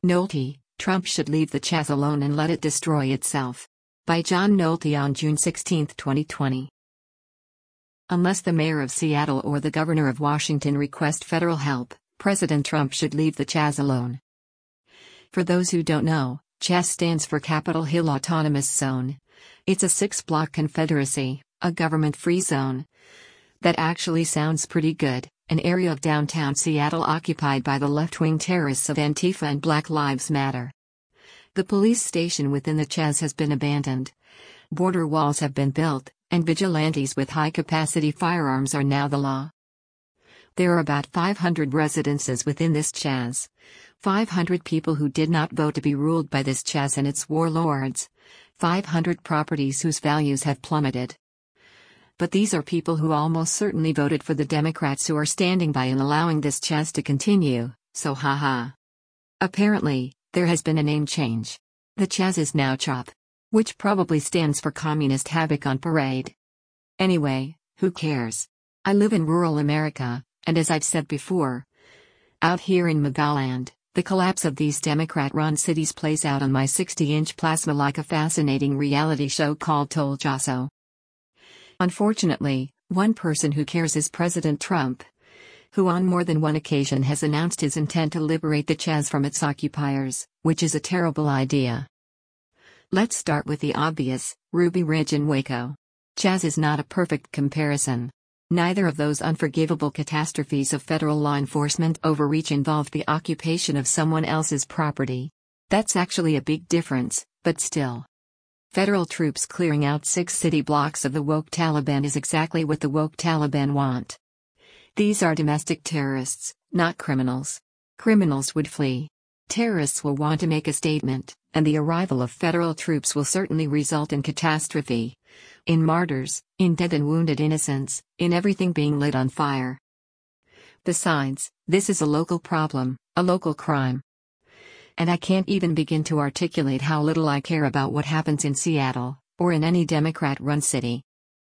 Nolte, Trump should leave the Chaz alone and let it destroy itself. By John Nolte on June 16, 2020. Unless the mayor of Seattle or the governor of Washington request federal help, President Trump should leave the Chaz alone. For those who don't know, Chaz stands for Capitol Hill Autonomous Zone. It's a 6-block confederacy, a government-free zone. That actually sounds pretty good, an area of downtown Seattle occupied by the left-wing terrorists of Antifa and Black Lives Matter. The police station within the Chaz has been abandoned. Border walls have been built, and vigilantes with high-capacity firearms are now the law. There are about 500 residences within this Chaz. 500 people who did not vote to be ruled by this Chaz and its warlords. 500 properties whose values have plummeted. But these are people who almost certainly voted for the Democrats who are standing by and allowing this Chaz to continue, so haha. Apparently, there has been a name change. The Chaz is now CHOP, which probably stands for Communist Havoc on Parade. Anyway, who cares? I live in rural America, and as I've said before, out here in Magaland, the collapse of these Democrat-run cities plays out on my 60-inch plasma like a fascinating reality show called Toljaso. Unfortunately, one person who cares is President Trump, who on more than one occasion has announced his intent to liberate the Chaz from its occupiers, which is a terrible idea. Let's start with the obvious, Ruby Ridge and Waco. Chaz is not a perfect comparison. Neither of those unforgivable catastrophes of federal law enforcement overreach involved the occupation of someone else's property. That's actually a big difference, but still. Federal troops clearing out 6 city blocks of the woke Taliban is exactly what the woke Taliban want. These are domestic terrorists, not criminals. Criminals would flee. Terrorists will want to make a statement, and the arrival of federal troops will certainly result in catastrophe. In martyrs, in dead and wounded innocents, in everything being lit on fire. Besides, this is a local problem, a local crime. And I can't even begin to articulate how little I care about what happens in Seattle, or in any Democrat-run city.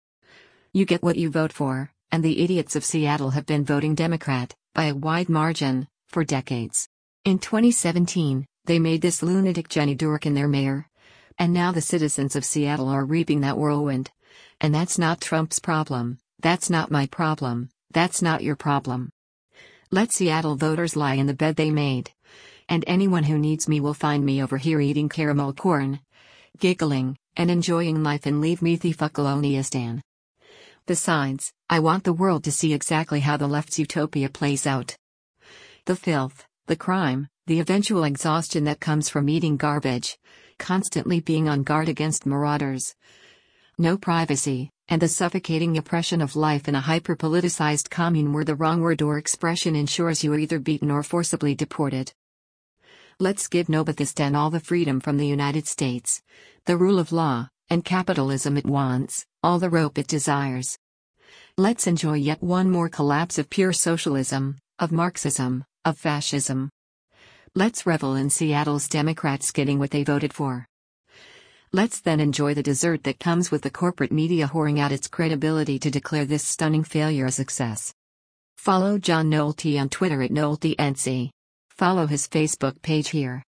You get what you vote for, and the idiots of Seattle have been voting Democrat, by a wide margin, for decades. In 2017, they made this lunatic Jenny Durkan their mayor. And now the citizens of Seattle are reaping that whirlwind. And that's not Trump's problem, that's not my problem, that's not your problem. Let Seattle voters lie in the bed they made. And anyone who needs me will find me over here eating caramel corn, giggling, and enjoying life and leave me the Fuckalonistan. Besides, I want the world to see exactly how the left's utopia plays out. The filth, the crime, the eventual exhaustion that comes from eating garbage, constantly being on guard against marauders. No privacy, and the suffocating oppression of life in a hyper-politicized commune where the wrong word or expression ensures you are either beaten or forcibly deported. Let's give Nobotistan all the freedom from the United States, the rule of law, and capitalism it wants, all the rope it desires. Let's enjoy yet one more collapse of pure socialism, of Marxism, of fascism. Let's revel in Seattle's Democrats getting what they voted for. Let's then enjoy the dessert that comes with the corporate media whoring out its credibility to declare this stunning failure a success. Follow John Nolte on Twitter @NolteNC. Follow his Facebook page here.